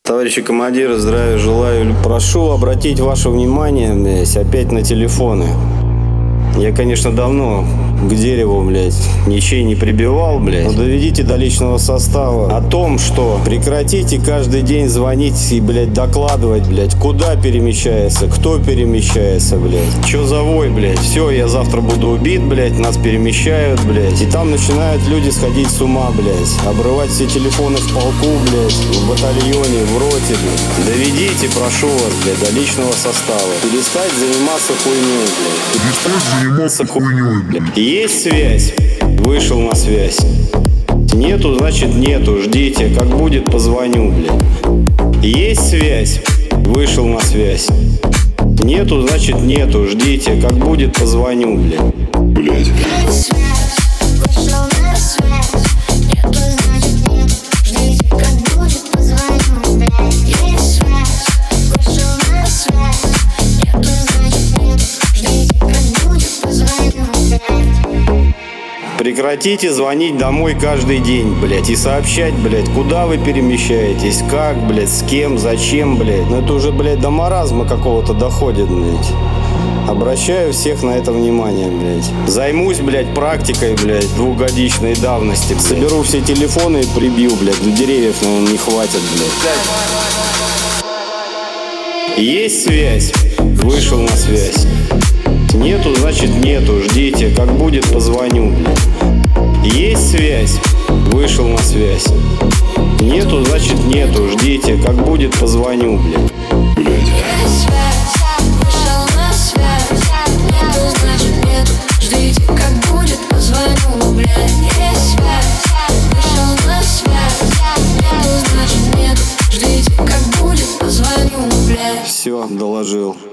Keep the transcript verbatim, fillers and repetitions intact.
Товарищи командиры, здравия желаю. Прошу обратить ваше внимание, блядь, опять на телефоны. Я, конечно, давно к дереву, блядь, ничей не прибивал, блядь. Но доведите до личного состава о том, что прекратите каждый день звонить и, блядь, докладывать, блядь, куда перемещается, кто перемещается, блядь. Чё за вой, блядь? Все, я завтра буду убит, блядь, нас перемещают, блядь. И там начинают люди сходить с ума, блядь. Обрывать все телефоны в полку, блядь, в батальоне, в роте, блядь. Доведите, прошу вас, блядь, до личного состава. Перестать заниматься хуйней, блядь. Перестать заниматься хуйней, блядь. Есть связь? Вышел на связь. Нету, значит нету. Ждите, как будет, позвоню, блядь. Есть связь? Вышел на связь. Нету, значит нету. Ждите, как будет, позвоню, блядь. Блядь. Прекратите звонить домой каждый день, блядь, и сообщать, блядь, куда вы перемещаетесь, как, блядь, с кем, зачем, блядь. Ну это уже, блядь, до маразма какого-то доходит, блядь. Обращаю всех на это внимание, блядь. Займусь, блядь, практикой, блядь, двухгодичной давности. Соберу все телефоны и прибью, блядь, до деревьев, наверное, не хватит, блядь. Есть связь? Вышел на связь. Нету, значит нету. Ждите, как будет, позвоню, блядь. Есть связь? Вышел на связь. Нету, значит нету. Ждите, как будет, позвоню, блядь. Блядь. Все, доложил.